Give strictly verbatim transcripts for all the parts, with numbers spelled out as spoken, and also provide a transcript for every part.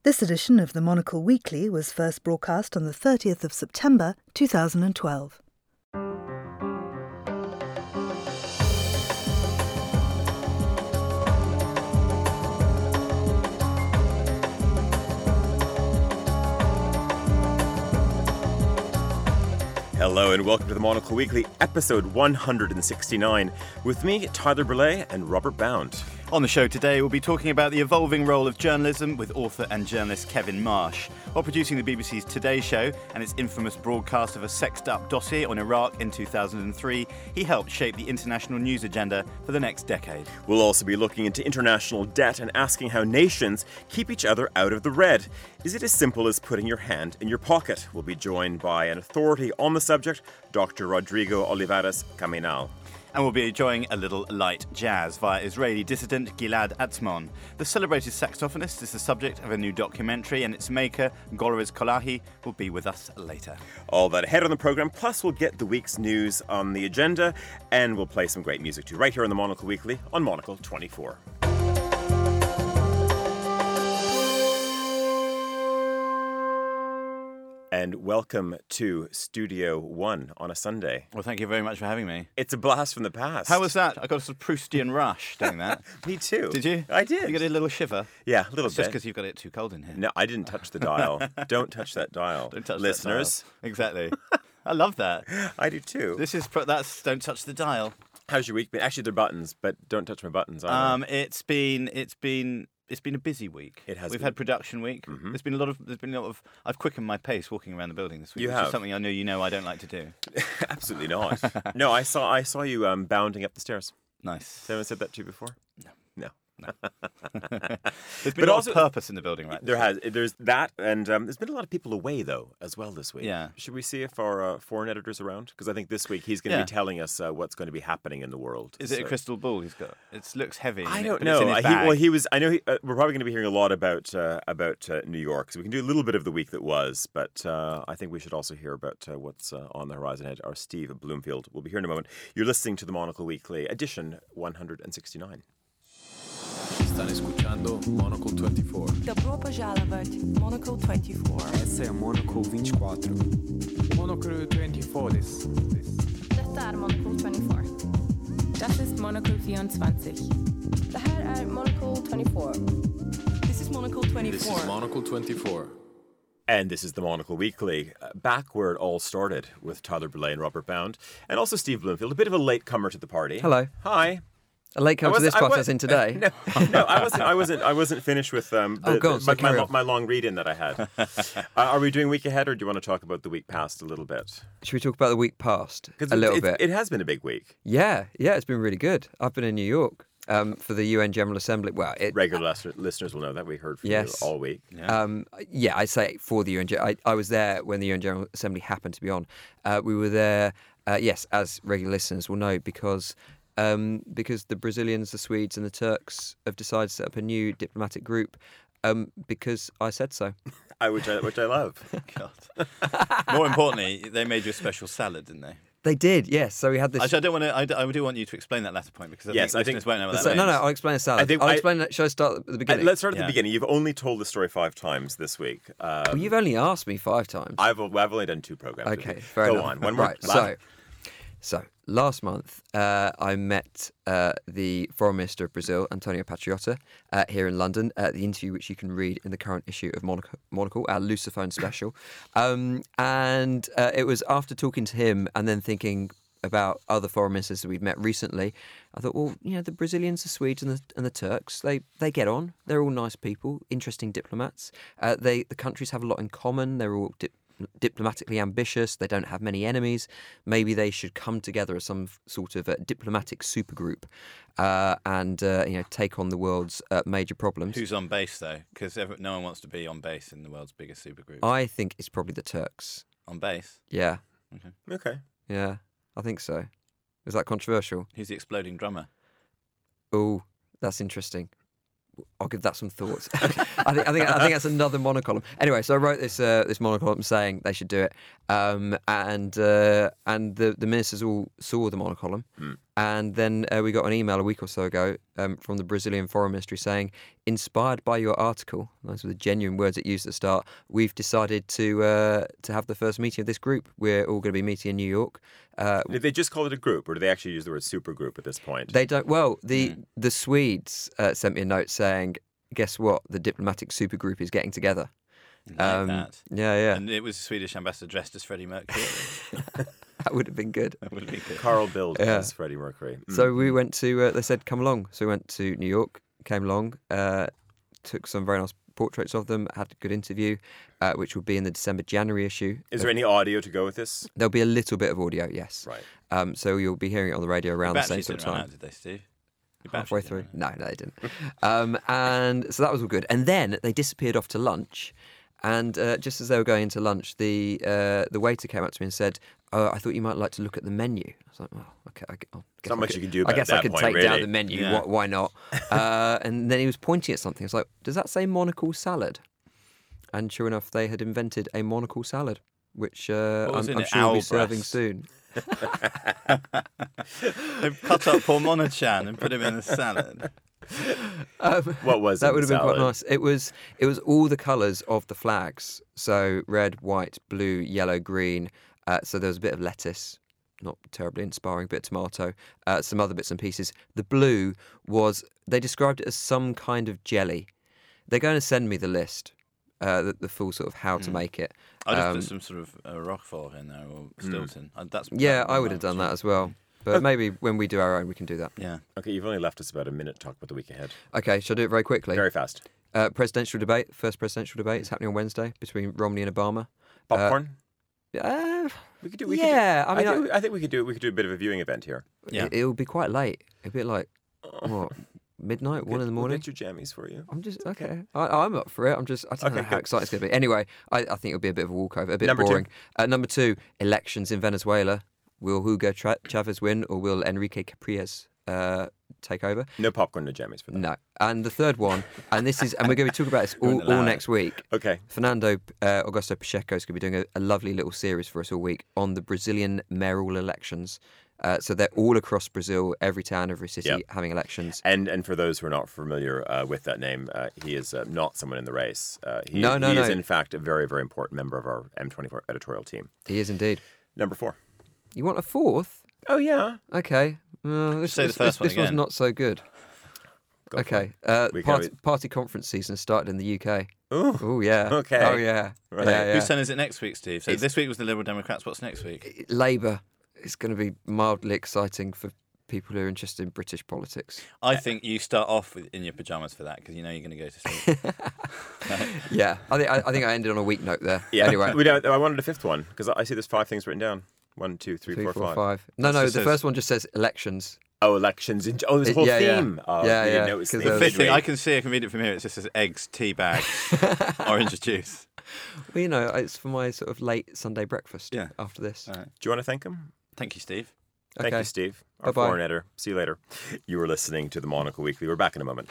This edition of the Monocle Weekly was first broadcast on the thirtieth of September two thousand twelve. Hello and welcome to the Monocle Weekly, episode one hundred sixty-nine, with me, Tyler Brûlé, and Robert Bound. On the show today, we'll be talking about the evolving role of journalism with author and journalist Kevin Marsh. While producing the B B C's Today Show and its infamous broadcast of a sexed-up dossier on Iraq in two thousand three, he helped shape the international news agenda for the next decade. We'll also be looking into international debt and asking how nations keep each other out of the red. Is it as simple as putting your hand in your pocket? We'll be joined by an authority on the subject, Doctor Rodrigo Olivares Caminal. And we'll be enjoying a little light jazz via Israeli dissident Gilad Atzmon. The celebrated saxophonist is the subject of a new documentary, and its maker, Golriz Kolahi, will be with us later. All that ahead on the programme, plus we'll get the week's news on the agenda, and we'll play some great music too, right here on the Monocle Weekly on Monocle twenty-four. And welcome to Studio One on a Sunday. Well, thank you very much for having me. It's a blast from the past. How was that? I got a sort of Proustian rush doing that. Me too. Did you? I did. You got a little shiver? Yeah, a little it's bit. Just because you've got it too cold in here. No, I didn't touch the dial. Don't touch that dial. Don't touch Listeners. That dial. Exactly. I love that. I do too. This is pro- that's don't touch the dial. How's your week been? Actually, they're buttons, but don't touch my buttons either. Um, it's been it's been. It's been a busy week. It has. We've been. had production week. Mm-hmm. There's been a lot of. There's been a lot of. I've quickened my pace walking around the building this week. You which have. Is something I know you know I don't like to do. Absolutely not. No, I saw. I saw you um, bounding up the stairs. Nice. Has anyone said that to you before? No. No. No. There's been But a lot also- of purpose in the building, right? There has. There's that, and um, there's been a lot of people away though as well this week. Yeah. Should we see if our uh, foreign editor's around? Because I think this week he's going to Yeah. be telling us uh, what's going to be happening in the world. Is it So- a crystal ball he's got? It looks heavy. I isn't it? don't But it's know. in his Uh, he, bag. well, he was. I know he, uh, we're probably going to be hearing a lot about uh, about uh, New York, so we can do a little bit of the week that was. But uh, I think we should also hear about uh, what's uh, on the horizon ahead. Our Steve Bloomfield will be here in a moment. You're listening to the Monocle Weekly, edition one hundred sixty-nine. Están escuchando Monocle twenty-four. Dobro požalovat Monocle twenty-four. Essa é a Monocle vinte e quatro. Monocle twenty-four. This. this. Detta är Monocle twenty-four. Das ist Monocle vierundzwanzig. Det här är Monocle twenty-four. This is Monocle This twenty-four. is Monocle twenty-four. And this is the Monocle Weekly, uh, back where it all started with Tyler Brûlé and Robert Bound, and also Steve Bloomfield, a bit of a latecomer to the party. Hello. Hi. A late come I to this wasn't- I podcast was- in today. No, no, I wasn't. I wasn't. I wasn't finished with um, the, Oh, go on, the- so my, carry my, on. my long read-in that I had. uh, are we doing week ahead, or do you want to talk about the week past a little bit? Should we talk about the week past 'Cause a it, little it, bit? It has been a big week. yeah, yeah, it's been really good. I've been in New York um, for the U N General Assembly. Well, it, Regular listener- listeners will know that we heard from Yes. you all week. Yeah. Um, yeah, I say for the U N. Gen- I, I was there when the U N General Assembly happened to be on. Uh, we were there, uh, yes, as regular listeners will know, because um, because the Brazilians, the Swedes, and the Turks have decided to set up a new diplomatic group. Um, because I said so. I, which I which I love. God. More importantly, they made you a special salad, didn't they? They did, yes. So we had this. Actually, I don't want to. I, d- I do want you to explain that latter point because I Yes, think I think listeners won't know what the that sa- means. no, no, I'll explain the salad. I think I'll I- explain it. Shall I start at the Uh, beginning? let's start at Yeah. the beginning. You've only told the story five times this week. Um, Well, you've only asked me five times. I've I've only done two programs. with Okay, you. fair Go enough. on. One more. Right, so, so last month uh, I met uh, the Foreign Minister of Brazil, Antonio Patriota, uh, here in London. Uh, the interview, which you can read in the current issue of Monocle, Monocle our Lusophone special, um, and uh, it was after talking to him and then thinking about other foreign ministers that we've met recently. I thought, well, you know, the Brazilians, the Swedes, and the and the Turks, they they get on. They're all nice people, interesting diplomats. Uh, they the countries have a lot in common. They're all dip, diplomatically ambitious. They don't have many enemies. Maybe they should come together as some f- sort of a diplomatic supergroup uh, and uh, you know take on the world's uh, major problems. Who's on base though? Because no one wants to be on base in the world's biggest supergroup. I think it's probably the Turks. On base. Yeah, Okay. yeah, I think so. Is that controversial? Who's the exploding drummer? Oh, that's interesting. I'll give that some thoughts. I think I think I think that's another monocolumn. Anyway, so I wrote this uh, this monocolumn saying they should do it, Um, and uh, and the, the ministers all saw the monocolumn. Mm. And then uh, we got an email a week or so ago um, from the Brazilian Foreign Ministry saying, inspired by your article, those were the genuine words it used at the start, we've decided to uh, to have the first meeting of this group. We're all going to be meeting in New York. Uh, Did they just call it a group, or do they actually use the word supergroup at this point? they don't. Well, the Mm. the Swedes uh, sent me a note saying, guess what? The diplomatic supergroup is getting together. Like Um, that. Yeah, yeah. And it was the Swedish ambassador dressed as Freddie Mercury. That would have been good. That would be good. Carl Bildt Yeah. as Freddie Mercury. Mm. So we went to, uh, they said, come along. So we went to New York, came along, uh, took some very nice portraits of them, had a good interview, uh, which will be in the December January issue. Is there any audio to go with this? There'll be a little bit of audio, yes. Right. Um, so you'll be hearing it on the radio around the same Batteries sort of didn't run time. out, did they, Steve? Your Halfway batteries through. didn't run No, no, they didn't. um, and so that was all good. And then they disappeared off to lunch. And uh, just as they were going into lunch, the uh, the waiter came up to me and said, oh, I thought you might like to look at the menu. I was like, well, okay. I, I'll guess not I much could, you can do I about guess that I could point, take down really. the menu. Yeah. Why, why not? uh, and then he was pointing at something. I was like, does that say monocle salad? And sure enough, they had invented a monocle salad, which uh, What was I'm, in I'm it? sure we'll Owl be serving breast? soon. They've cut up poor Monachan and put him in a salad. Um, What was that in would the have been quite salad? nice. It was it was all the colours of the flags. So red, white, blue, yellow, green. Uh, so there was a bit of lettuce, not terribly inspiring, bit of tomato, uh, some other bits and pieces. The blue was, they described it as some kind of jelly. They're going to send me the list, uh, the, the full sort of how to Mm. make it. I just Um, put some sort of uh, Roquefort in there or Stilton. Uh, That's Yeah, that would I be would have my done that option. as well. But maybe when we do our own, we can do that. Yeah. Okay, you've only left us about a minute to talk about the week ahead. Okay, shall I do it very quickly? Very fast. Uh, presidential debate, first presidential debate is happening on Wednesday between Romney and Obama. Popcorn? Uh, we could do. We yeah, could do, I mean, think, we- I think we could do. We could do a bit of a viewing event here. Yeah. It, it'll be quite late. A bit like what midnight, one in the We'll morning. get your jammies for you. I'm just okay. I, I'm up for it. I'm just I don't Okay, know how good. excited it's going to be. Anyway, I, I think it'll be a bit of a walkover, a bit Number two. boring. Uh, number two, elections in Venezuela. Will Hugo Tra- Chavez win, or will Enrique Capriles uh, take over? No popcorn, no jammies for that. No. And the third one, and this is, and we're going to be talking about this Wouldn't all, allow all it. next week. Okay. Fernando uh, Augusto Pacheco is going to be doing a, a lovely little series for us all week on the Brazilian mayoral elections. Uh, so they're all across Brazil, every town, every city Yep. having elections. And and for those who are not familiar uh, with that name, uh, he is uh, not someone in the race. Uh, he, No, no, he no. is in fact a very very important member of our M twenty-four editorial team. He is indeed. Number four. You want a fourth? Oh yeah. Okay. Uh, this Say the this, first this, one this one's again. not so good. Go for Okay. it. Uh, We party, go- party conference season started in the U K. Ooh. Oh, yeah. Okay. Oh, yeah. Right. Yeah, yeah. Whose turn is it next week, Steve? So It's- this week was the Liberal Democrats. What's next week? Labour is going to be mildly exciting for people who are interested in British politics. I think you start off with, in your pajamas for that because you know you're going to go to sleep. Yeah. I think I, I think I ended on a weak note there. Yeah. Anyway. we don't, I wanted a fifth one because I see there's five things written down. One, two, three, Three, four, four, five. five. No, This no, the just says- first one just says elections. Oh, elections. In, oh, this It- whole yeah, yeah. theme. Oh, Yeah, we yeah, didn't notice 'cause the there's- theme, Fifth did thing, we? I can see, I can read it from here. It just says eggs, tea bags, orange juice. Well, you know, it's for my sort of late Sunday breakfast Yeah. after this. All right. Do you want to thank him? Thank you, Steve. Thank Okay. you, Steve. Our Bye-bye. foreign editor. See you later. You were listening to the Monocle Weekly. We're back in a moment.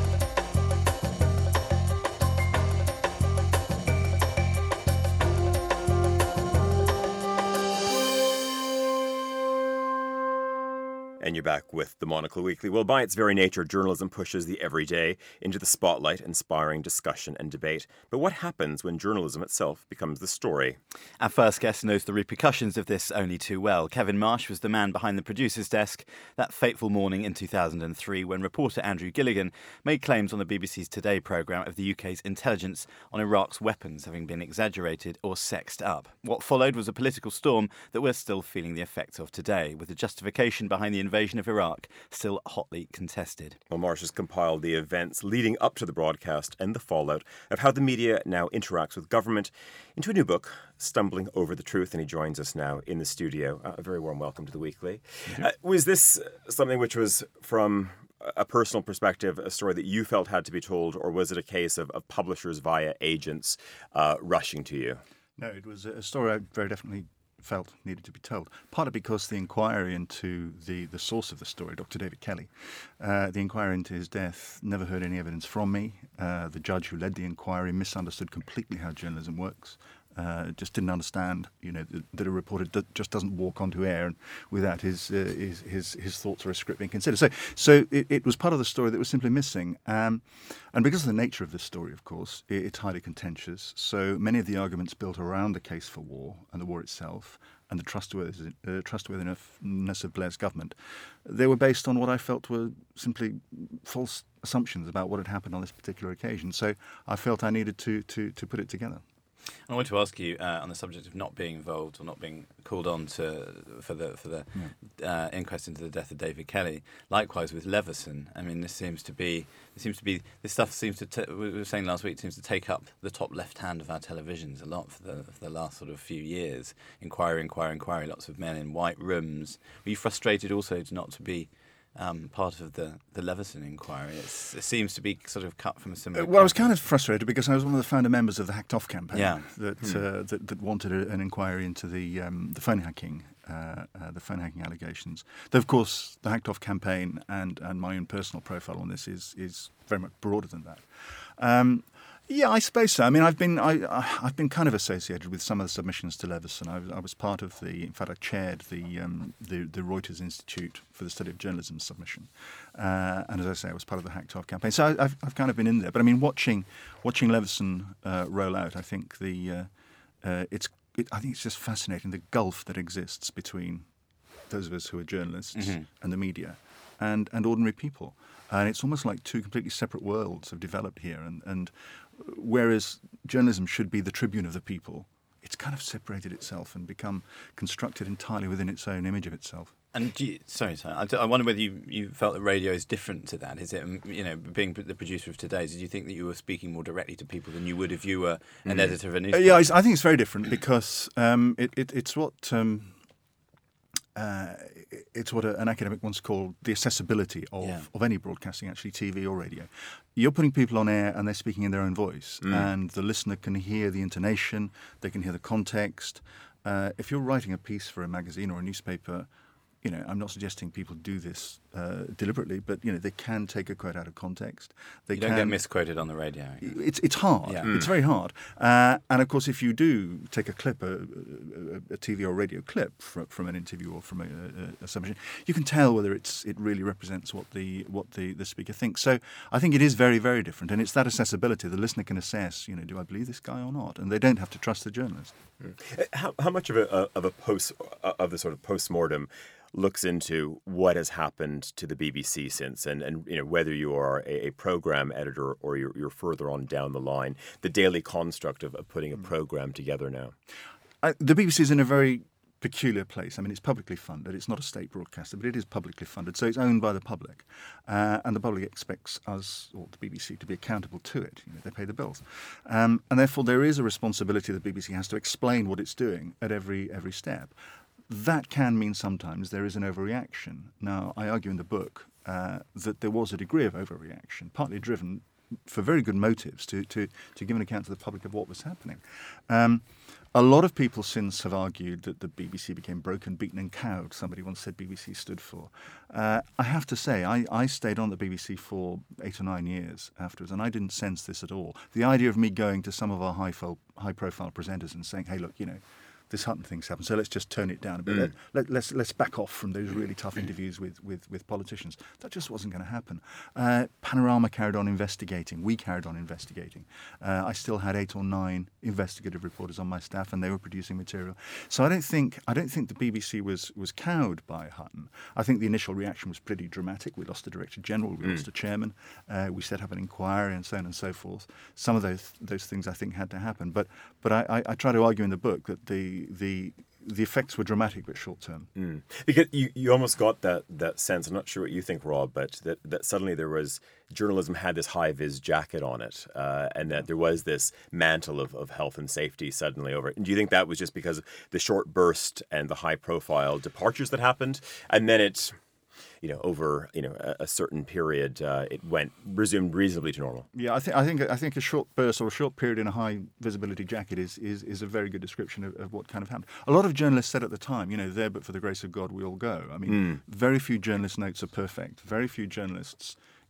And you're back with the Monocle Weekly. Well, by its very nature, journalism pushes the everyday into the spotlight, inspiring discussion and debate. But what happens when journalism itself becomes the story? Our first guest knows the repercussions of this only too well. Kevin Marsh was the man behind the producer's desk that fateful morning in two thousand three when reporter Andrew Gilligan made claims on the B B C's Today programme of the U K's intelligence on Iraq's weapons having been exaggerated or sexed up. What followed was a political storm that we're still feeling the effects of today, with the justification behind the invasion of Iraq still hotly contested. Well, Marsh has compiled the events leading up to the broadcast and the fallout of how the media now interacts with government into a new book, Stumbling Over the Truth, and he joins us now in the studio. Uh, a very warm welcome to the Weekly. Uh, was this something which was, from a personal perspective, a story that you felt had to be told, or was it a case of, of publishers via agents uh, rushing to you? No, it was a story I very definitely felt needed to be told. Partly because the inquiry into the, the source of the story, Doctor David Kelly, uh, the inquiry into his death, never heard any evidence from me. Uh, the judge who led the inquiry misunderstood completely how journalism works. uh, just didn't understand, you know, that, that a reporter d- just doesn't walk onto air and without his, uh, his his his thoughts or a script being considered. So so it, it was part of the story that was simply missing. Um, and because of the nature of this story, of course, it, it's highly contentious. So many of the arguments built around the case for war and the war itself, and the trustworthiness, uh, trustworthiness of Blair's government, they were based on what I felt were simply false assumptions about what had happened on this particular occasion. So I felt I needed to to, to put it together. I want to ask you uh, on the subject of not being involved or not being called on to for the for the yeah. uh, inquest into the death of David Kelly. Likewise with Leveson. I mean, this seems to be it seems to be this stuff seems to t- we were saying last week seems to take up the top left hand of our televisions a lot for the for the last sort of few years. Inquiry, inquiry, inquiry. Lots of men in white rooms. Were you frustrated also to not to be Um, part of the, the Leveson inquiry? It's, it seems to be sort of cut from a similar... Uh, well, I was kind of frustrated because I was one of the founder members of the Hacked Off campaign yeah. that, hmm. uh, that that wanted a, an inquiry into the um, the phone hacking, uh, uh, the phone hacking allegations. Though, of course, the Hacked Off campaign and, and my own personal profile on this is is very much broader than that. Um, Yeah, I suppose so. I mean, I've been I, I've been kind of associated with some of the submissions to Leveson. I was, I was part of the, in fact, I chaired the um, the, the Reuters Institute for the Study of Journalism submission, uh, and as I say, I was part of the Hacked Off campaign. So I, I've I've kind of been in there. But I mean, watching watching Leveson uh, roll out, I think the uh, uh, it's it, I think it's just fascinating the gulf that exists between those of us who are journalists mm-hmm. and the media, and and ordinary people, and it's almost like two completely separate worlds have developed here, and and. Whereas journalism should be the tribune of the people, it's kind of separated itself and become constructed entirely within its own image of itself. And do you, sorry, sorry, I, I wonder whether you, you felt that radio is different to that. Is it, you know, being the producer of Today, did you think that you were speaking more directly to people than you would if you were an mm. editor of a newspaper? Uh, yeah, I think it's very different because um, it, it, it's what... Um, Uh, it's what a, an academic once called the accessibility of, yeah. of any broadcasting, actually T V or radio. You're putting people on air and they're speaking in their own voice, mm. and the listener can hear the intonation, they can hear the context. Uh, if you're writing a piece for a magazine or a newspaper, you know, I'm not suggesting people do this uh, deliberately, but you know, they can take a quote out of context. They you don't can, get misquoted on the radio. It's it's hard. Yeah. Mm. It's very hard. Uh, and of course, if you do take a clip, a, a, a T V or radio clip from, from an interview or from a, a, a submission, you can tell whether it's it really represents what the what the, the speaker thinks. So I think it is very very different, and it's that accessibility. The listener can assess, you know, do I believe this guy or not, and they don't have to trust the journalist. Mm. How how much of a of a post of the sort of post-mortem looks into what has happened to the B B C since, and, and you know, whether you are a, a program editor or you're, you're further on down the line, the daily construct of, of putting a program together now? I, the B B C is in a very peculiar place. I mean, it's publicly funded. It's not a state broadcaster, but it is publicly funded. So it's owned by the public. Uh, and the public expects us, or the B B C, to be accountable to it. You know, they pay the bills. Um, and therefore, there is a responsibility that the B B C has to explain what it's doing at every every step. That can mean sometimes there is an overreaction. Now, I argue in the book uh, that there was a degree of overreaction, partly driven for very good motives to, to, to give an account to the public of what was happening. Um, a lot of people since have argued that the B B C became broken, beaten and cowed. Somebody once said B B C stood for. Uh, I have to say, I, I stayed on the B B C for eight or nine years afterwards, and I didn't sense this at all. The idea of me going to some of our high-profile, high-profile presenters and saying, hey, look, you know, this Hutton thing's happened, so let's just tone it down a bit. Mm. Let, let, let's let's back off from those really tough interviews with, with, with politicians. That just wasn't going to happen. Uh, Panorama carried on investigating. We carried on investigating. Uh, I still had eight or nine investigative reporters on my staff, and they were producing material. So I don't think I don't think the B B C was was cowed by Hutton. I think the initial reaction was pretty dramatic. We lost the Director General, we mm. lost the Chairman, uh, we set up an inquiry, and so on and so forth. Some of those those things I think had to happen. But but I, I, I try to argue in the book that the the the effects were dramatic but short term. Mm. Because you, you almost got that that sense, I'm not sure what you think, Rob, but that, that suddenly there was, journalism had this high-vis jacket on it, uh, and that there was this mantle of, of health and safety suddenly over it. And do you think that was just because of the short burst and the high-profile departures that happened, and then it's, you know, over you know a, a certain period, uh, it went resumed reasonably to normal? Yeah, I think I think I think a short burst or a short period in a high visibility jacket is is, is a very good description of, of what kind of happened. A lot of journalists said at the time, you know, there but for the grace of God we all go. I mean, mm. very few journalist notes are perfect. Very few journalists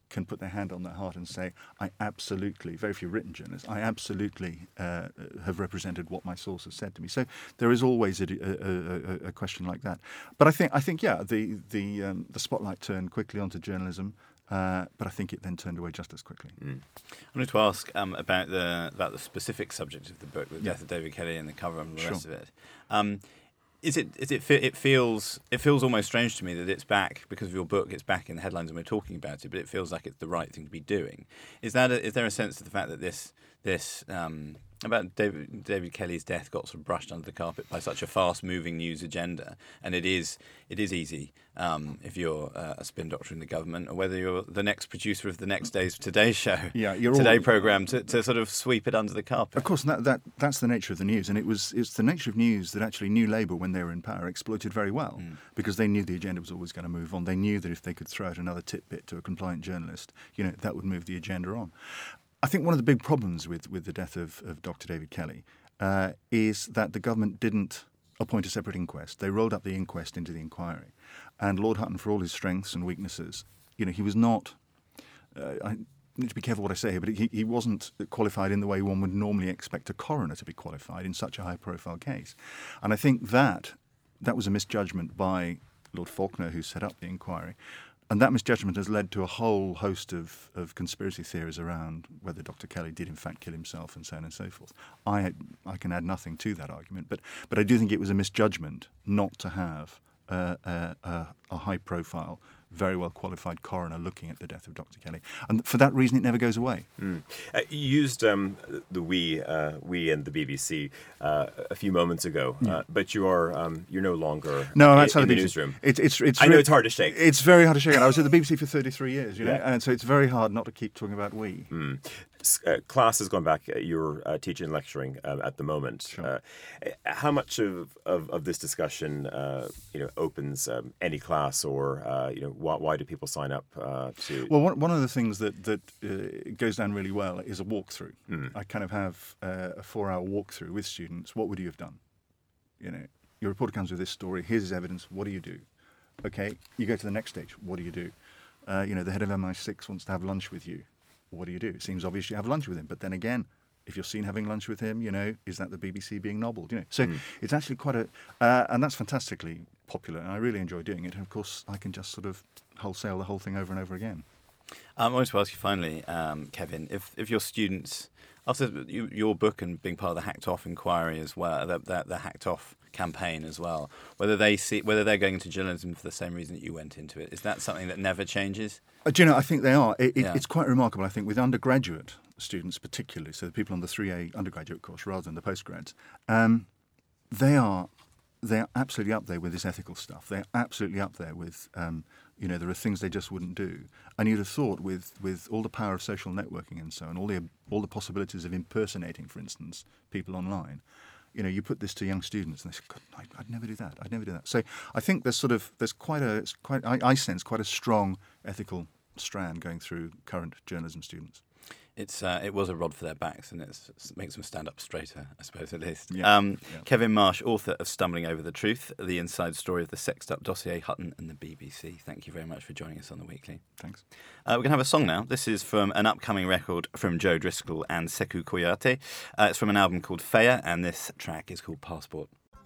can put their hand on their heart and say, I absolutely, very few written journalists, I absolutely uh, have represented what my source has said to me. So there is always a, a, a, a question like that. But I think, I think, yeah, the the um, the spotlight turned quickly onto journalism, uh, but I think it then turned away just as quickly. Mm. I wanted to ask um, about the about the specific subject of the book, the yeah. death of David Kelly and the cover and the sure. rest of it. Um, Is it? Is it? It feels. It feels almost strange to me that it's back because of your book. It's back in the headlines and we're talking about it. But it feels like it's the right thing to be doing. Is that? A, is there a sense of the fact that this this um, about David David Kelly's death got sort of brushed under the carpet by such a fast-moving news agenda? And it is. It is easy um, if you're uh, a spin doctor in the government, or whether you're the next producer of the next day's Today Show, yeah, you're Today all, program, to, to sort of sweep it under the carpet. Of course, that, that that's the nature of the news, and it was it's the nature of news that actually New Labour, when they were in power, exploited very well mm. because they knew the agenda was always going to move on. They knew that if they could throw out another tidbit to a compliant journalist, you know, that would move the agenda on. I think one of the big problems with, with the death of, of Doctor David Kelly uh, is that the government didn't appoint a separate inquest. They rolled up the inquest into the inquiry. And Lord Hutton, for all his strengths and weaknesses, you know, he was not... Uh, I need to be careful what I say here, but he, he wasn't qualified in the way one would normally expect a coroner to be qualified in such a high-profile case. And I think that that was a misjudgment by Lord Faulkner, who set up the inquiry. And that misjudgment has led to a whole host of, of conspiracy theories around whether Doctor Kelly did in fact kill himself and so on and so forth. I I can add nothing to that argument, but but I do think it was a misjudgment not to have uh, a, a, a high-profile, very well-qualified coroner looking at the death of Doctor Kelly. And for that reason, it never goes away. Mm. Uh, you used um, the we, uh, we and the B B C uh, a few moments ago, yeah. uh, but you are um, you're no longer no, I'm in, outside in the, the newsroom. It's, it's, it's I know really, it's hard to shake. It's very hard to shake. I was at the B B C for thirty-three years, you know, yeah. and so it's very hard not to keep talking about we. Mm. Uh, class has gone back. You're uh, teaching and lecturing um, at the moment. Sure. Uh, how much of, of, of this discussion, uh, you know, opens um, any class, or uh, you know, why, why do people sign up uh, to? Well, one, one of the things that that uh, goes down really well is a walkthrough. Mm. I kind of have uh, a four-hour walkthrough with students. What would you have done? You know, your reporter comes with this story. Here's his evidence. What do you do? Okay, you go to the next stage. What do you do? Uh, you know, the head of M I six wants to have lunch with you. What do you do? It seems obvious you have lunch with him. But then again, if you're seen having lunch with him, you know, is that the B B C being nobbled? You know, so mm. it's actually quite a, uh, and that's fantastically popular, and I really enjoy doing it. And of course, I can just sort of wholesale the whole thing over and over again. Um, I wanted to ask you finally, um, Kevin, if if your students, after you, your book and being part of the Hacked Off inquiry as well, the, the, the Hacked Off campaign as well, whether they see whether they're going into journalism for the same reason that you went into it, is that something that never changes? Uh, do you know, I think they are. It, it, yeah. It's quite remarkable, I think, with undergraduate students particularly, so the people on the three A undergraduate course rather than the postgrads, um, they are they are absolutely up there with this ethical stuff. They're absolutely up there with, um, you know, there are things they just wouldn't do. And you'd have thought with, with all the power of social networking and so on, all the all the possibilities of impersonating, for instance, people online, you know, you put this to young students and they say, God, I'd, I'd never do that. I'd never do that. So I think there's sort of, there's quite a, it's quite, I, I sense quite a strong ethical strand going through current journalism students. It's uh, it was a rod for their backs, and it's, it makes them stand up straighter, I suppose, at least. Yeah. Um, yeah. Kevin Marsh, author of Stumbling Over the Truth, the inside story of the Sexed Up dossier, Hutton and the B B C. Thank you very much for joining us on The Weekly. Thanks. Uh, we're going to have a song now. This is from an upcoming record from Joe Driscoll and Sekou Kouyate. Uh, it's from an album called Faya, and this track is called Passport.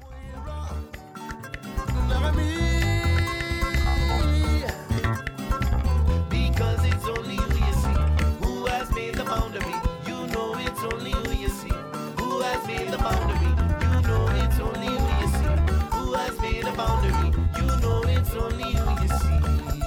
Because it's only who you see who has made the boundary. You know it's only who you see who has made the boundary. You know it's only who you see who has made the boundary. You know it's only who you see.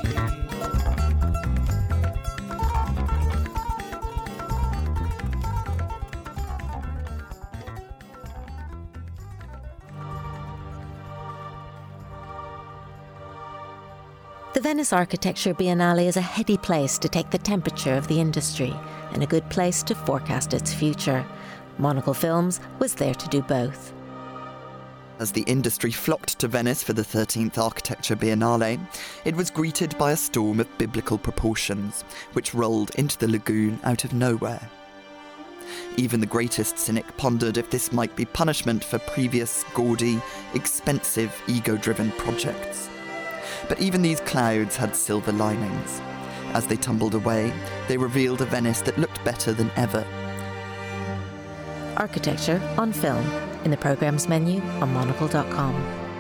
The Venice Architecture Biennale is a heady place to take the temperature of the industry and a good place to forecast its future. Monocle Films was there to do both. As the industry flocked to Venice for the thirteenth Architecture Biennale, it was greeted by a storm of biblical proportions, which rolled into the lagoon out of nowhere. Even the greatest cynic pondered if this might be punishment for previous, gaudy, expensive, ego-driven projects. But even these clouds had silver linings. As they tumbled away, they revealed a Venice that looked better than ever. Architecture on film in the programme's menu on monocle dot com.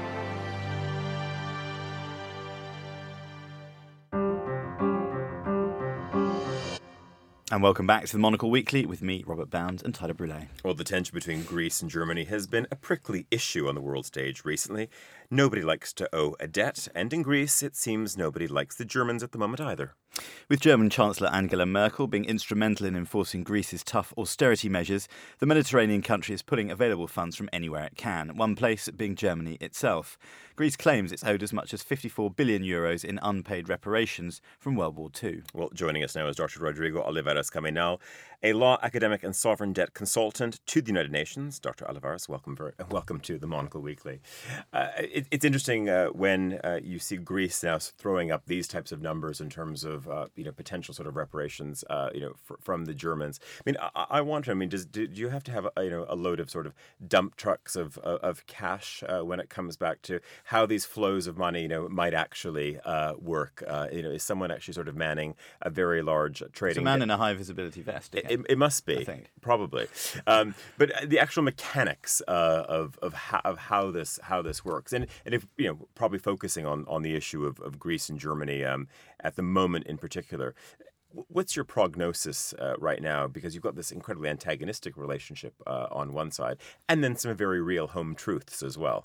And welcome back to the Monocle Weekly with me, Robert Bound, and Tyler Brûlé. Well, the tension between Greece and Germany has been a prickly issue on the world stage recently. Nobody likes to owe a debt, and in Greece, it seems nobody likes the Germans at the moment either. With German Chancellor Angela Merkel being instrumental in enforcing Greece's tough austerity measures, the Mediterranean country is pulling available funds from anywhere it can, one place being Germany itself. Greece claims it's owed as much as fifty-four billion euros in unpaid reparations from World War Two. Well, joining us now is Doctor Rodrigo Olivares Caminal, a law academic and sovereign debt consultant to the United Nations. Doctor Olivares, welcome very, welcome to the Monocle Weekly. Uh, it, it's interesting uh, when uh, you see Greece now throwing up these types of numbers in terms of uh, you know potential sort of reparations uh, you know fr- from the Germans. I mean, I, I wonder. I mean, does do, do you have to have a, you know a load of sort of dump trucks of of, of cash uh, when it comes back to how these flows of money you know might actually uh, work? Uh, you know, is someone actually sort of manning a very large trading? It's a man debt? in a high visibility vest. It, it, it must be, I think. Probably, um, but the actual mechanics uh, of of how, of how this how this works, and and if you know, probably focusing on, on the issue of, of Greece and Germany um, at the moment in particular. What's your prognosis uh, right now? Because you've got this incredibly antagonistic relationship uh, on one side, and then some very real home truths as well.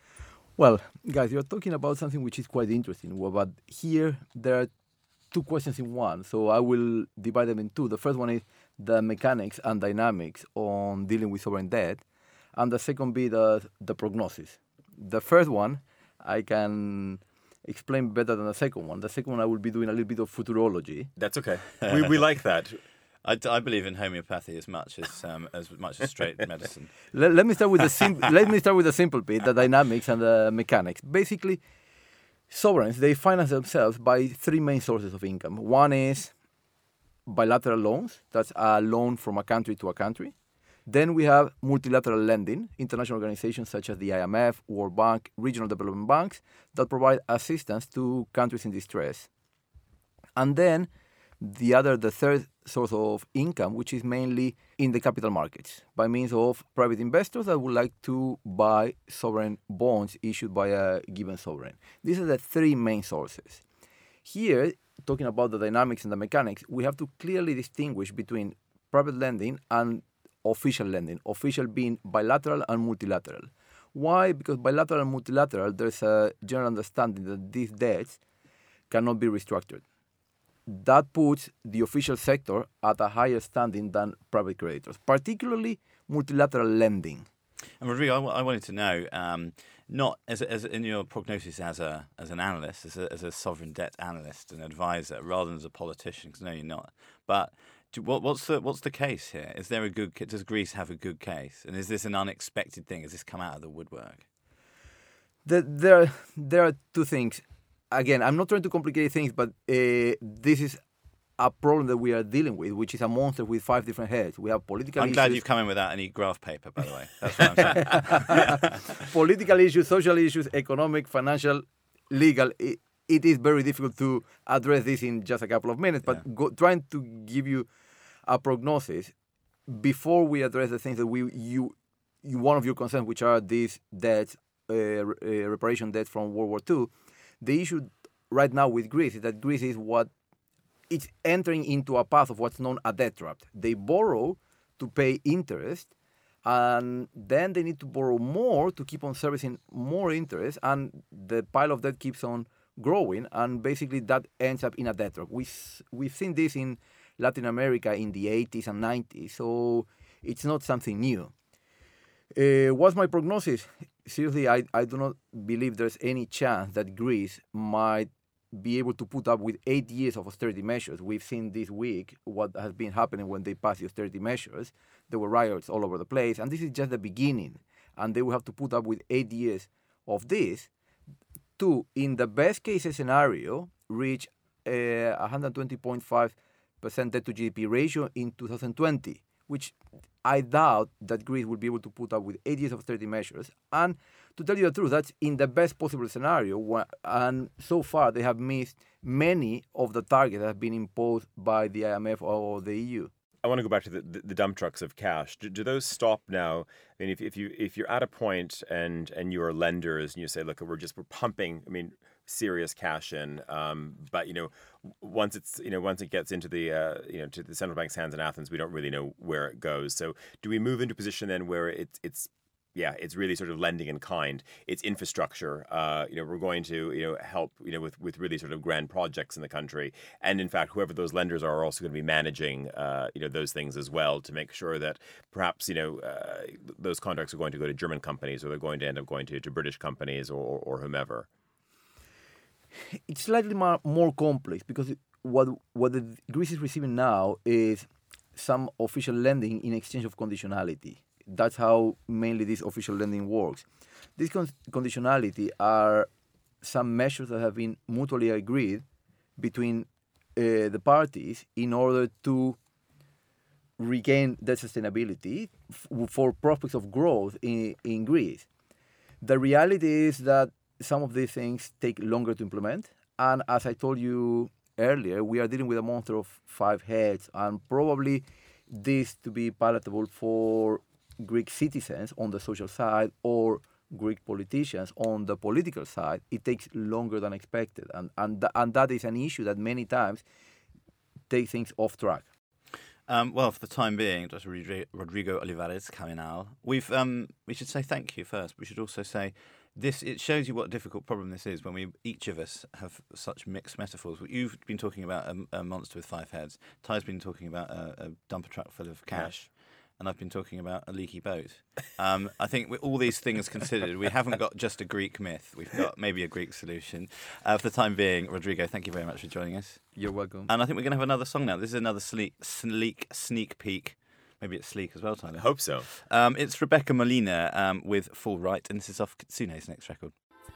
Well, guys, you're talking about something which is quite interesting. Well, but here there are two questions in one, so I will divide them in two. The first one is the mechanics and dynamics on dealing with sovereign debt, and the second be the the prognosis. The first one I can explain better than the second one. The second one I will be doing a little bit of futurology. That's okay. We we like that. I, I believe in homeopathy as much as um, as much as straight medicine. Let, let me start with the sim- let me start with the simple bit, the dynamics and the mechanics. Basically, sovereigns, they finance themselves by three main sources of income. One is bilateral loans. That's a loan from a country to a country. Then we have multilateral lending, international organizations such as the I M F, World Bank, regional development banks that provide assistance to countries in distress. And then the other, the third source of income, which is mainly in the capital markets, by means of private investors that would like to buy sovereign bonds issued by a given sovereign. These are the three main sources. Here, talking about the dynamics and the mechanics, we have to clearly distinguish between private lending and official lending, official being bilateral and multilateral. Why? Because bilateral and multilateral, there's a general understanding that these debts cannot be restructured. That puts the official sector at a higher standing than private creditors, particularly multilateral lending. And Rodrigo, I, w- I wanted to know, um, not as, a, as a, in your prognosis as a as an analyst, as a, as a sovereign debt analyst and advisor, rather than as a politician, because no, you're not. But do, what, what's the what's the case here? Is there a good? Does Greece have a good case? And is this an unexpected thing? Has this come out of the woodwork? The, there, there are two things. Again, I'm not trying to complicate things, but uh, this is a problem that we are dealing with, which is a monster with five different heads. We have political I'm issues. glad you've come in without any graph paper, by the way. That's what I'm saying. Political issues, social issues, economic, financial, legal. It, it is very difficult to address this in just a couple of minutes, but yeah. go, trying to give you a prognosis before we address the things that we you, you one of your concerns, which are these debts, uh, uh, reparation debts from World War Two. The issue right now with Greece is that Greece is what it's entering into a path of what's known a debt trap. They borrow to pay interest, and then they need to borrow more to keep on servicing more interest, and the pile of debt keeps on growing, and basically that ends up in a debt trap. We, we've seen this in Latin America in the eighties and nineties, so it's not something new. Uh, what's my prognosis? Seriously, I, I do not believe there's any chance that Greece might be able to put up with eight years of austerity measures. We've seen this week what has been happening when they passed the austerity measures. There were riots all over the place, and this is just the beginning. And they will have to put up with eight years of this to, in the best case scenario, reach a one hundred twenty point five percent debt to G D P ratio in two thousand twenty, which I doubt that Greece will be able to put up with eight years of austerity measures. And to tell you the truth, that's in the best possible scenario. And so far, they have missed many of the targets that have been imposed by the I M F or the E U. I want to go back to the, the, the dump trucks of cash. Do, do those stop now? I mean, if, if you if you're at a point and and you are lenders and you say, look, we're just we're pumping. I mean, serious cash in, um, but you know, once it's you know once it gets into the uh, you know to the central bank's hands in Athens, we don't really know where it goes. So, do we move into a position then where it's it's yeah, it's really sort of lending in kind. It's infrastructure. Uh, you know, we're going to you know help you know with, with really sort of grand projects in the country, and in fact, whoever those lenders are, are also going to be managing uh, you know those things as well to make sure that perhaps you know uh, those contracts are going to go to German companies or they're going to end up going to, to British companies or, or whomever. It's slightly more, more complex because what what the Greece is receiving now is some official lending in exchange of conditionality. That's how mainly this official lending works. This con- conditionality are some measures that have been mutually agreed between uh, the parties in order to regain their sustainability f- for prospects of growth in, in Greece. The reality is that some of these things take longer to implement. And as I told you earlier, we are dealing with a monster of five heads, and probably this to be palatable for Greek citizens on the social side or Greek politicians on the political side, it takes longer than expected. And and, th- and that is an issue that many times takes things off track. Um, well, for the time being, Doctor Rodrigo Olivares Caminal, we've um, we should say thank you first. We should also say this. It shows you what a difficult problem this is when we each of us have such mixed metaphors. You've been talking about a, a monster with five heads. Ty's been talking about a, a dumper truck full of cash. And I've been talking about a leaky boat. Um, I think with all these things considered, we haven't got just a Greek myth. We've got maybe a Greek solution. Uh, for the time being, Rodrigo, thank you very much for joining us. You're welcome. And I think we're going to have another song now. This is another sleek, sleek sneak peek. Maybe it's sleek as well, Tyler. I hope so. Um, it's Rebecca Molina um, with Full Right, and this is off Kitsune's next record.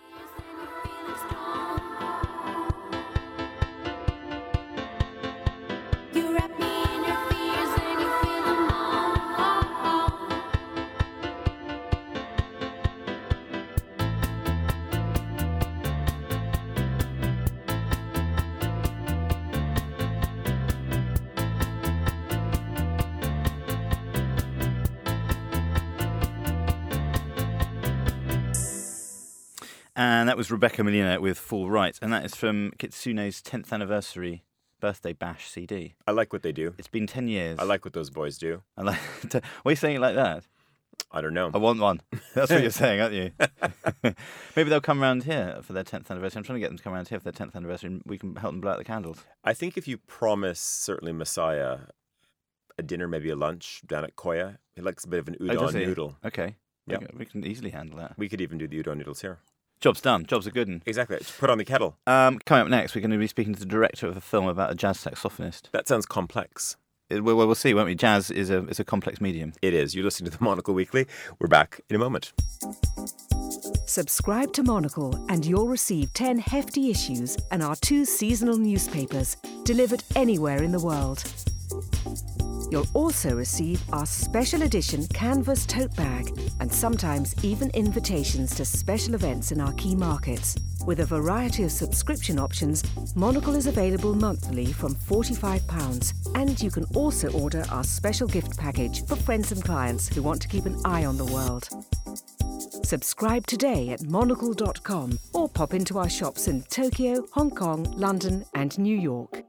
And that was Rebecca Molina with Full Right, and that is from Kitsune's tenth anniversary birthday bash C D. I like what they do. It's been ten years. I like what those boys do. I like. Why are you saying it like that? I don't know. I want one. That's what you're saying, aren't you? Maybe they'll come around here for their tenth anniversary. I'm trying to get them to come around here for their tenth anniversary, and we can help them blow out the candles. I think if you promise, certainly Messiah, a dinner, maybe a lunch down at Koya, he likes a bit of an udon oh, noodle. Okay. Yeah. We, can, we can easily handle that. We could even do the udon noodles here. Job's done. Job's a good one. Exactly. Just put on the kettle. Um, coming up next, we're going to be speaking to the director of a film about a jazz saxophonist. That sounds complex. It, well, we'll see, won't we? Jazz is a is a complex medium. It is. You're listening to the Monocle Weekly. We're back in a moment. Subscribe to Monocle and you'll receive ten hefty issues and our two seasonal newspapers delivered anywhere in the world. You'll also receive our special edition canvas tote bag and sometimes even invitations to special events in our key markets. With a variety of subscription options, Monocle is available monthly from forty-five pounds, and you can also order our special gift package for friends and clients who want to keep an eye on the world. Subscribe today at monocle dot com or pop into our shops in Tokyo, Hong Kong, London and New York.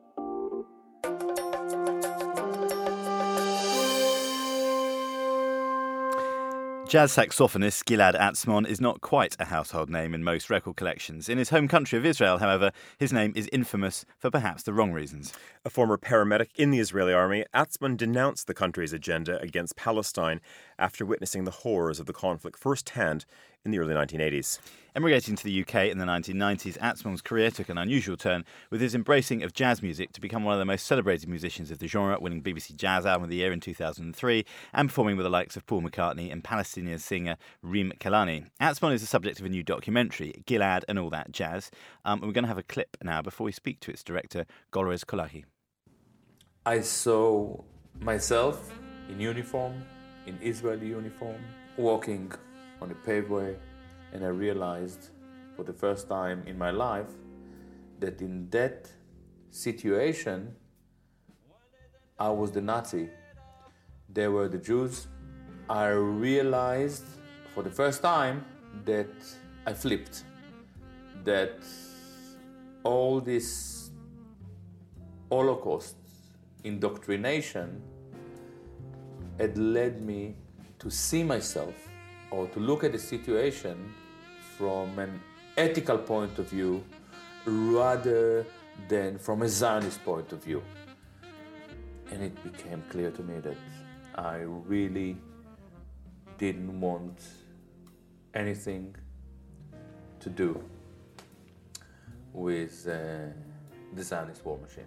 Jazz saxophonist Gilad Atzmon is not quite a household name in most record collections. In his home country of Israel, however, his name is infamous for perhaps the wrong reasons. A former paramedic in the Israeli army, Atzmon denounced the country's agenda against Palestine after witnessing the horrors of the conflict firsthand in the early nineteen eighties. Emigrating to the U K in the nineteen nineties, Atzmon's career took an unusual turn with his embracing of jazz music to become one of the most celebrated musicians of the genre, winning B B C Jazz Album of the Year in two thousand three and performing with the likes of Paul McCartney and Palestinian singer Reem Kelani. Atzmon is the subject of a new documentary, Gilad and All That Jazz, um, and we're going to have a clip now before we speak to its director, Golriz Kolahi. I saw myself in uniform, in Israeli uniform, walking on a paved way, and I realized for the first time in my life that in that situation, I was the Nazi. They were the Jews. I realized for the first time that I flipped, that all this Holocaust indoctrination had led me to see myself or to look at the situation from an ethical point of view rather than from a Zionist point of view. And it became clear to me that I really didn't want anything to do with uh, the Zionist war machine.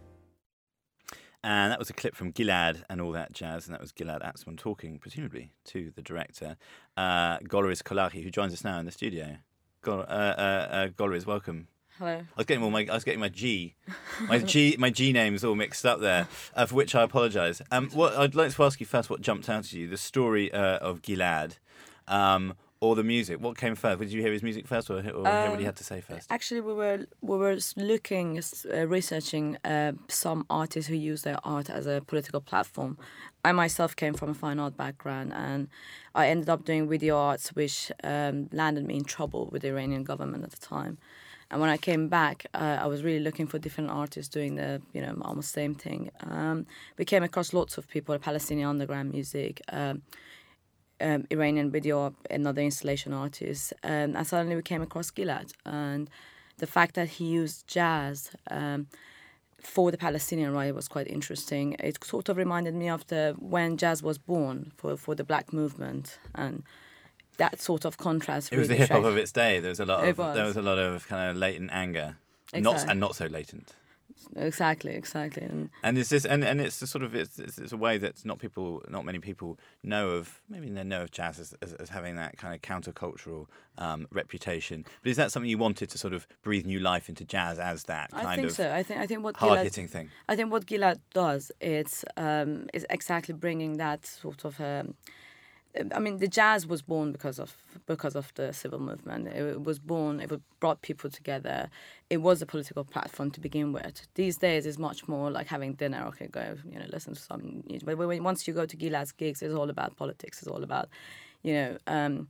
And that was a clip from Gilad and All That Jazz, and that was Gilad Atzmon talking, presumably, to the director, uh, Goloris Kolachi, who joins us now in the studio. Gol- uh, uh, uh, Goloris, welcome. Hello. I was getting all my, I was getting my G, my G, my G names all mixed up there, uh, for which I apologise. Um, what I'd like to ask you first, what jumped out at you, the story uh, of Gilad, um, or the music? What came first? Did you hear his music first, or, or um, hear what he had to say first? Actually, we were we were looking, uh, researching uh, some artists who use their art as a political platform. I myself came from a fine art background, and I ended up doing video arts, which um, landed me in trouble with the Iranian government at the time. And when I came back, uh, I was really looking for different artists doing the, you know, almost same thing. Um, we came across lots of people, Palestinian underground music, um, um, Iranian video, another installation artist. Um, and suddenly we came across Gilad. And the fact that he used jazz um, for the Palestinian riot was quite interesting. It sort of reminded me of the when jazz was born for, for the black movement. And that sort of contrast. It was really the hip hop showed. of its day. There was a lot It of was. there was a lot of kind of latent anger, Exactly. not and not so latent. Exactly, exactly. And And it's this, and, and it's the sort of it's, it's, it's a way that not people, not many people know of. Maybe they know of jazz as, as, as having that kind of countercultural um, reputation. But is that something you wanted to sort of breathe new life into jazz as that kind I think of so. I think I think what hard Gilad, hitting thing? I think what Gilad does it's um, is exactly bringing that sort of. Um, I mean, the jazz was born because of because of the civil movement. It was born. It brought people together. It was a political platform to begin with. These days, it's much more like having dinner. Okay, go, you know, listen to some music. But when, once you go to Gilad's gigs, it's all about politics. It's all about, you know, um,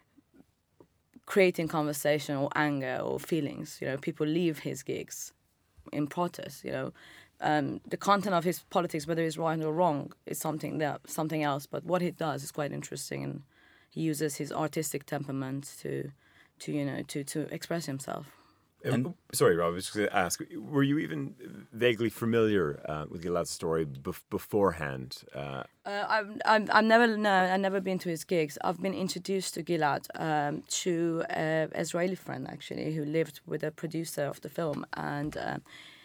creating conversation or anger or feelings. You know, people leave his gigs in protest. You know. Um, the content of his politics, whether it's right or wrong, is something that something else. But what he does is quite interesting, and he uses his artistic temperament to, to you know, to, to express himself. And, sorry, Rob, I was just going to ask, were you even vaguely familiar uh, with Gilad's story bef- beforehand? Uh, Uh, I've, I've, I've never no, I've never been to his gigs. I've been introduced to Gilad um, to an Israeli friend actually who lived with a producer of the film, and. Um,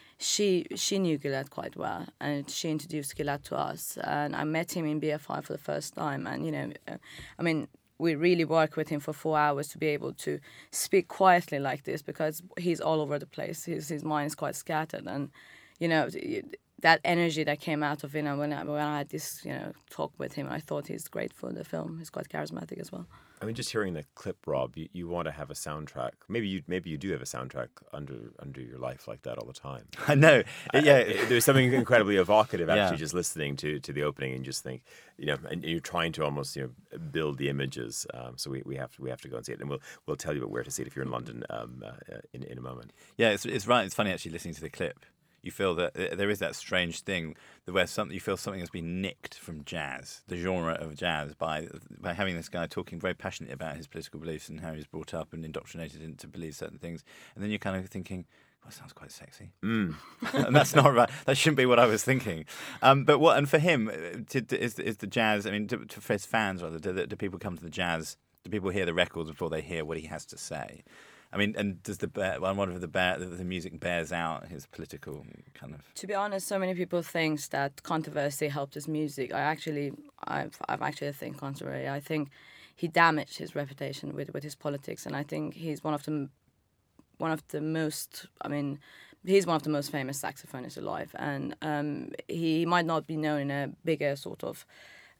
She she knew Gilad quite well, and she introduced Gilad to us. And I met him in B F I for the first time. And, you know, uh, I mean, we really worked with him for four hours to be able to speak quietly like this because he's all over the place. His his mind is quite scattered. And, you know, that energy that came out of him when I, when I had this, you know, talk with him, I thought he's great for the film. He's quite charismatic as well. I mean, just hearing the clip, Rob, you, you want to have a soundtrack. Maybe you maybe you do have a soundtrack under under your life like that all the time. I know. Yeah, uh, there's something incredibly evocative actually Yeah. just listening to, to the opening and just think, you know, and you're trying to almost, you know, build the images. Um, so we, we have to we have to go and see it, and we'll we'll tell you about where to see it if you're in London um, uh, in in a moment. Yeah, it's it's right. It's funny actually listening to the clip. You feel that there is that strange thing where something you feel something has been nicked from jazz, the genre of jazz, by by having this guy talking very passionately about his political beliefs and how he was brought up and indoctrinated into believe certain things, and then you're kind of thinking, "Well, that sounds quite sexy," mm. and that's not right. That shouldn't be what I was thinking. Um, but what and for him to, to, is is the jazz? I mean, to, to for his fans rather, do, do people come to the jazz? Do people hear the records before they hear what he has to say? I mean, and does the bear, well, I wonder if the bear, the music bears out his political kind of. To be honest, so many people think that controversy helped his music. I actually, I've, I've actually think contrary. I think he damaged his reputation with, with his politics, and I think he's one of the, one of the most. I mean, he's one of the most famous saxophonists alive, and um, he might not be known in a bigger sort of.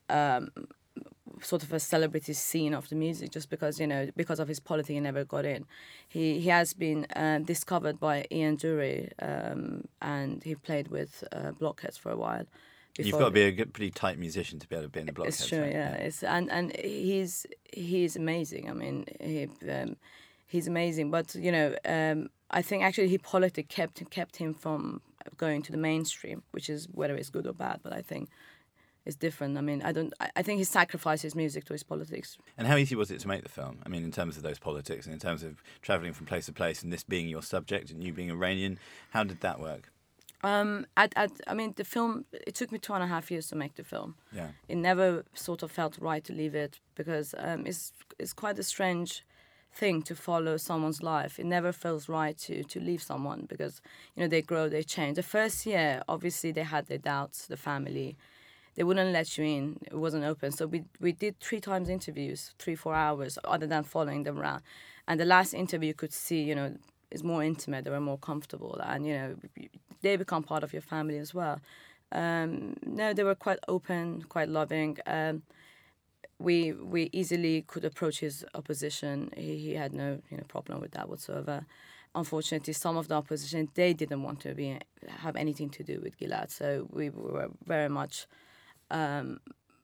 um, sort of a celebrity scene of the music, just because, you know, because of his politics, he never got in. He he has been uh, discovered by Ian Dury, um, and he played with uh, Blockheads for a while. You've got to be a good, pretty tight musician to be able to be in the Blockheads. It's true, right? yeah. It's and and he's he's amazing. I mean, he um, he's amazing. But you know, um, I think actually his politics kept kept him from going to the mainstream, which is whether it's good or bad. But I think it's different. I mean, I don't. I, I think he sacrificed his music to his politics. And how easy was it to make the film? I mean, in terms of those politics and in terms of travelling from place to place and this being your subject and you being Iranian, how did that work? Um, at, at, I mean, the film, it took me two and a half years to make the film. Yeah. It never sort of felt right to leave it because um, it's it's quite a strange thing to follow someone's life. It never feels right to, to leave someone because, you know, they grow, they change. The first year, obviously, they had their doubts, the family. They wouldn't let you in. It wasn't open. So we we did three times interviews, three, four hours, other than following them around. And the last interview you could see, you know, is more intimate. They were more comfortable. And, you know, they become part of your family as well. Um, no, they were quite open, quite loving. Um, we we easily could approach his opposition. He, he had no you know problem with that whatsoever. Unfortunately, some of the opposition, they didn't want to be have anything to do with Gilad. So we were very much... Um,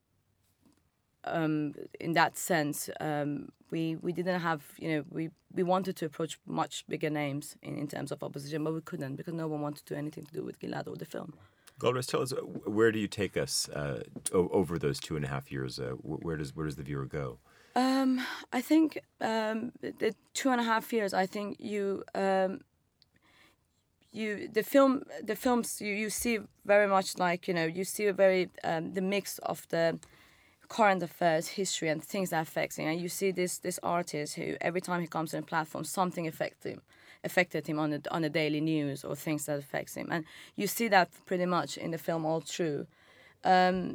um, in that sense, um, we we didn't have, you know, we, we wanted to approach much bigger names in, in terms of opposition, but we couldn't because no one wanted to do anything to do with Gilad or the film. Golbez, tell us, where do you take us uh, o- over those two and a half years? Uh, where does where does the viewer go? Um, I think um, the two and a half years. I think you. Um, You the film the films you, you see very much like you know you see a very um, the mix of the current affairs, history, and things that affects him. And you see this this artist who every time he comes on a platform, something affects him, affected him on the on the daily news or things that affects him. And you see that pretty much in the film all through. Um,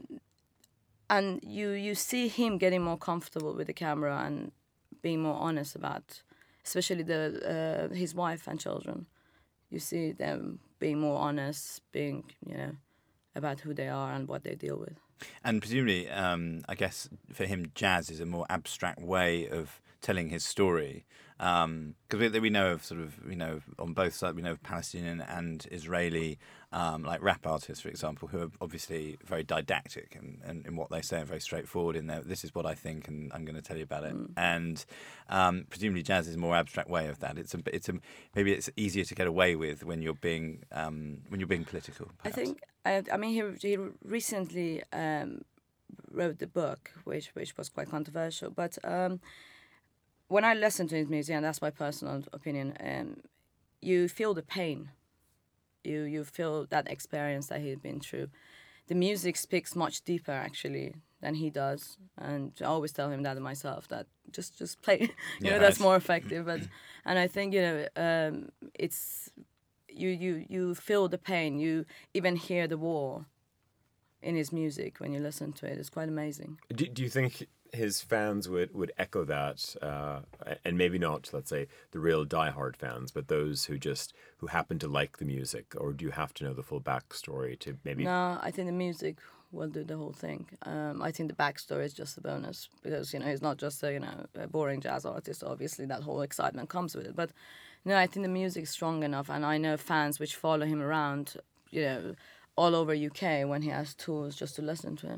and you you see him getting more comfortable with the camera and being more honest about, especially the uh, his wife and children. You see them being more honest, being, you know, about who they are and what they deal with. And presumably, um, I guess for him, jazz is a more abstract way of telling his story. Because um, we, we know of sort of, you know, on both sides, we know of Palestinian and Israeli, um, like rap artists, for example, who are obviously very didactic and in, in, in what they say and very straightforward in their, this is what I think and I'm going to tell you about it. Mm. And um, presumably jazz is a more abstract way of that. It's a, it's a, maybe it's easier to get away with when you're being, um, when you're being political, perhaps. I think, I, I mean, he, he recently um, wrote the book, which, which was quite controversial, but... Um, when I listen to his music, and that's my personal opinion, um, you feel the pain. You you feel that experience that he's been through. The music speaks much deeper, actually, than he does. And I always tell him that myself, that just, just play. you yeah, know, that's more effective. But And I think, you know, um, it's... You, you, you feel the pain. You even hear the war in his music when you listen to it. It's quite amazing. Do, do you think... his fans would, would echo that, uh, and maybe not, let's say, the real diehard fans, but those who just who happen to like the music, or do you have to know the full backstory to maybe? No, I think the music will do the whole thing. Um, I think the backstory is just a bonus because you know he's not just a you know a boring jazz artist. Obviously, that whole excitement comes with it. But no, I think the music is strong enough, and I know fans which follow him around, you know, all over U K when he has tours just to listen to him.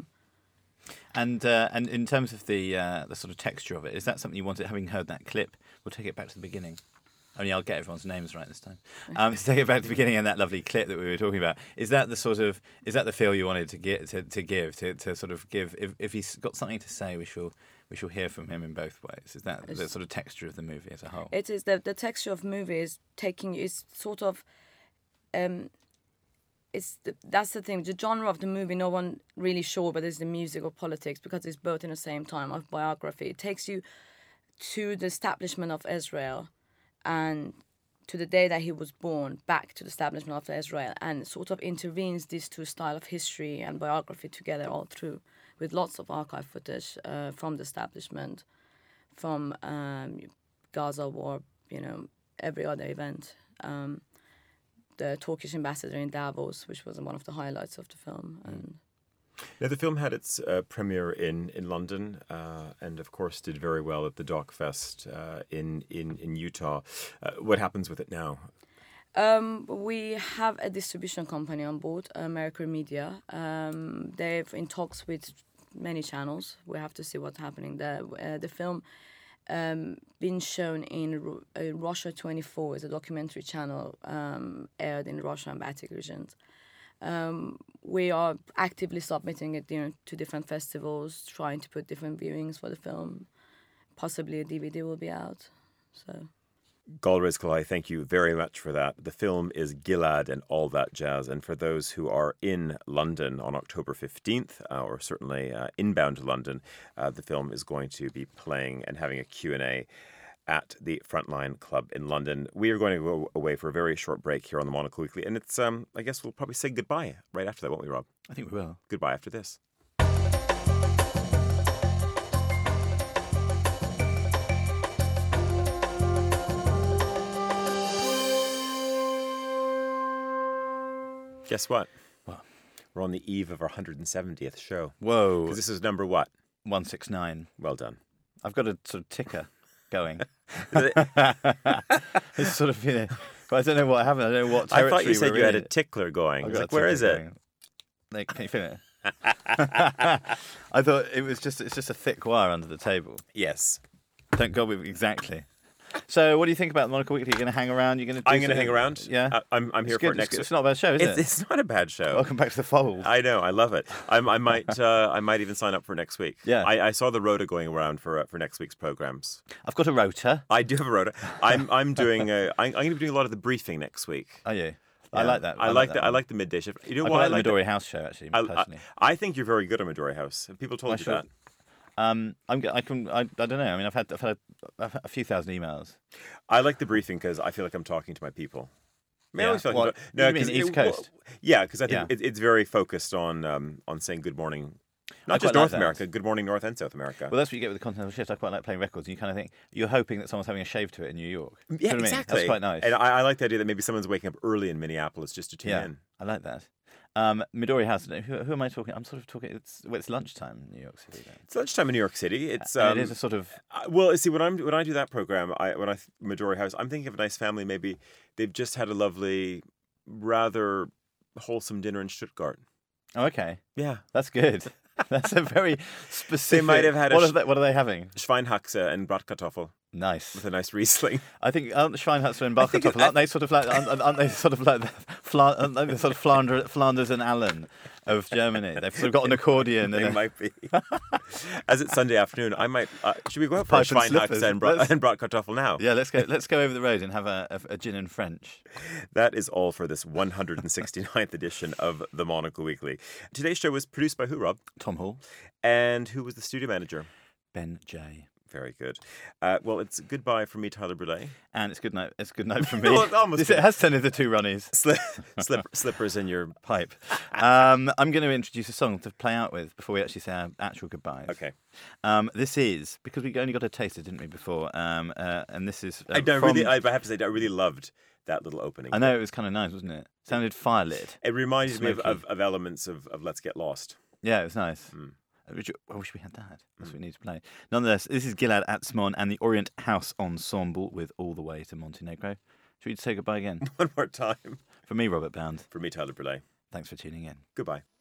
And uh, and in terms of the uh, the sort of texture of it, is that something you wanted? Having heard that clip, we'll take it back to the beginning. Only I'll get everyone's names right this time. Um, to take it back to the beginning and that lovely clip that we were talking about. Is that the sort of is that the feel you wanted to get to, to give to, to sort of give? If if he's got something to say, we shall we shall hear from him in both ways. Is that it's, the sort of texture of the movie as a whole? It is the the texture of the movie is taking is sort of. Um, It's the, that's the thing. The genre of the movie, no one really sure whether it's the music or politics because it's both in the same time of biography. It takes you to the establishment of Israel and to the day that he was born, back to the establishment of Israel, and sort of intervenes these two styles of history and biography together all through, with lots of archive footage uh, from the establishment, from um, Gaza war, you know, every other event. Um, the Turkish ambassador in Davos, which was one of the highlights of the film. And Now, the film had its uh, premiere in in London, uh, and of course did very well at the DocFest uh, in in in Utah. Uh, what happens with it now? Um, we have a distribution company on board, uh, Mercury Media. Um, they're in talks with many channels. We have to see what's happening there. Uh, the film um, been shown in Ru- uh, Russia twenty-four, is a documentary channel um, aired in Russia and Baltic regions. Um, we are actively submitting it you know, to different festivals, trying to put different viewings for the film. Possibly a D V D will be out. So. Galriz Kalai, thank you very much for that. The film is Gilad and All That Jazz. And for those who are in London on October fifteenth, uh, or certainly uh, inbound to London, uh, the film is going to be playing and having a Q and A at the Frontline Club in London. We are going to go away for a very short break here on the Monocle Weekly. And it's, um, I guess we'll probably say goodbye right after that, won't we, Rob? I think we will. Goodbye after this. Guess what? What? We're on the eve of our one hundred seventieth show. Whoa. Because this is number what? one sixty-nine. Well done. I've got a sort of ticker going. It's sort of, you know, but I don't know what happened. I don't know what territory I thought you said we're you had in. a tickler going. I I've was got like, a where is ticker it? going. Like, can you feel it? I thought it was just, it's just a thick wire under the table. Yes. Thank God we've, exactly. So, what do you think about the Monocle Weekly? You're going to hang around? You're going to? I'm going to hang around. Yeah, uh, I'm. I'm here it's for good. it next. It's, it's not a bad show, is it's, it? It's not a bad show. Welcome back to the fold. I know. I love it. I'm, I might. Uh, I might even sign up for next week. Yeah. I, I saw the rota going around for uh, for next week's programs. I've got a rota. I do have a rota. I'm. I'm doing. Uh, I'm, I'm going to be doing a lot of the briefing next week. Are you? Yeah. I like that. I, I like, like the. that I one. like the midday shift. You know I what? like I like the Midori the, House show actually. I, personally, I, I think you're very good on Midori House. Have people told I you should. that? Um, I'm. I can. I, I don't know. I mean, I've had. I've had a, I've had a few thousand emails. I like the briefing because I feel like I'm talking to my people. I, mean, I Yeah. always feel like What? I'm talking- no, You mean 'cause East it- Coast? well, yeah, because I think Yeah. it, it's very focused on um, on saying good morning. I Not just quite like North that. America, good morning North and South America. Well, that's what you get with the Continental Shift. I quite like playing records. And you kind of think you're hoping that someone's having a shave to it in New York. Do you Yeah, know what I mean? exactly. That's quite nice. And I, I like the idea that maybe someone's waking up early in Minneapolis just to tune yeah, in. I like that. Um, Midori House. Who, who am I talking? I'm sort of talking. It's well, it's lunchtime in New York City. Then. It's lunchtime in New York City. It's And um, it is a sort of. uh, well, see when I'm when I do that program, I when I Midori House, I'm thinking of a nice family. Maybe they've just had a lovely, rather wholesome dinner in Stuttgart. Oh, okay. Yeah, that's good. That's a very specific. They might have had a What sh- are they, what are they having? Schweinhaxe and Bratkartoffel. Nice. With a nice Riesling. I think aren't Schweinhaxe and Bratkartoffel, aren't they sort of like aren't, aren't they sort of like the Fla- aren't they the sort of Flanders, Flanders and Allen of Germany? They've sort of got an accordion. They and a, might be. As it's Sunday afternoon, I might. Uh, should we go out for Pipe a and Schweinhaxe slippers. and, Bra- Let's- and Bratkartoffel now? Yeah, let's go. Let's go over the road and have a, a, a gin and French. That is all for this one hundred sixty-ninth edition of the Monocle Weekly. Today's show was produced by who, Rob? Tom Hall. And who was the studio manager? Ben J. Very good. Uh, well, it's goodbye from me, Tyler Brûlé. And it's good night. It's good night from me. Well, it almost This- it has turned into two Ronnies. Slip, slip, slippers in your pipe. Um, I'm going to introduce a song to play out with before we actually say our actual goodbyes. Okay. Um, this is because we only got a taster, didn't we, before? Um, uh, and this is. Uh, I don't from- really. I have to say, I really loved that little opening. I know it was kind of nice, wasn't it? Sounded firelit. It reminded me of, Smoky. of, of elements of, of Let's Get Lost. Yeah, it was nice. Mm. I wish- I wish we had that. That's what we need to play. Nonetheless, this is Gilad Atzmon and the Orient House Ensemble with All the Way to Montenegro. Should we say goodbye again? One more time. For me, Robert Bound. For me, Tyler Brûlé. Thanks for tuning in. Goodbye.